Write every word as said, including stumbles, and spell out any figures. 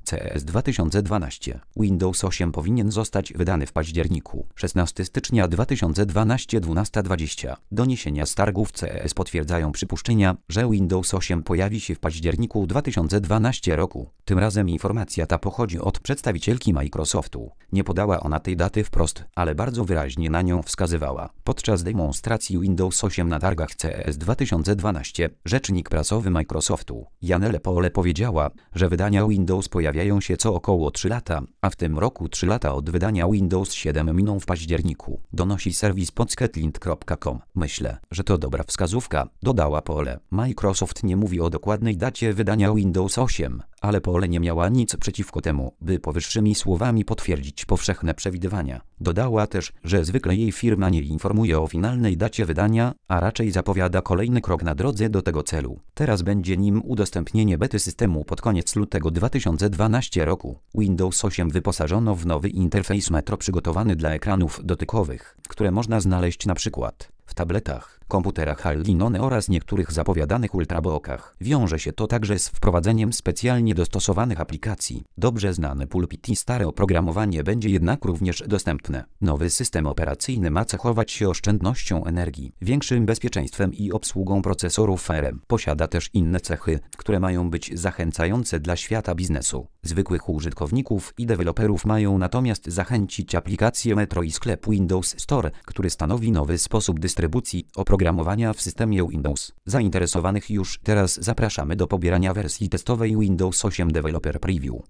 C E S dwa tysiące dwanaście. Windows osiem powinien zostać wydany w październiku. szesnastego stycznia dwa tysiące dwanaście, dwunasta dwadzieścia. Doniesienia z targów C E S potwierdzają przypuszczenia, że Windows osiem pojawi się w październiku dwa tysiące dwunastego roku. Tym razem informacja ta pochodzi od przedstawicielki Microsoftu. Nie podała ona tej daty wprost, ale bardzo wyraźnie na nią wskazywała. Podczas demonstracji Windows osiem na targach C E S dwa tysiące dwanaście, rzecznik prasowy Microsoftu, Janelle Pole powiedziała, że wydania Windows pojawiają się co około trzy lata, a w tym roku trzy lata od wydania Windows siedem miną w październiku, donosi serwis podsketlind kropka com. Myślę, że to dobra wskazówka, dodała Pole. Microsoft nie mówi o dokładnej dacie wydania Windows osiem, ale Pole nie miała nic przeciwko temu, by powyższymi słowami potwierdzić powszechne przewidywania. Dodała też, że zwykle jej firma nie informuje o finalnej dacie wydania, a raczej zapowiada kolejny krok na drodze do tego celu. Teraz będzie nim udostępnienie bety systemu pod koniec lutego dwa tysiące dwunastego roku. Windows osiem wyposażono w nowy interfejs Metro przygotowany dla ekranów dotykowych, które można znaleźć na przykład w tabletach, komputerach All-in-One oraz niektórych zapowiadanych ultrabookach. Wiąże się to także z wprowadzeniem specjalnie dostosowanych aplikacji. Dobrze znane pulpit i stare oprogramowanie będzie jednak również dostępne. Nowy system operacyjny ma cechować się oszczędnością energii, większym bezpieczeństwem i obsługą procesorów A R M. Posiada też inne cechy, które mają być zachęcające dla świata biznesu. Zwykłych użytkowników i deweloperów mają natomiast zachęcić aplikacje Metro i sklep Windows Store, który stanowi nowy sposób dystrybucji oprogramowania w systemie Windows. Zainteresowanych już teraz zapraszamy do pobierania wersji testowej Windows osiem Developer Preview.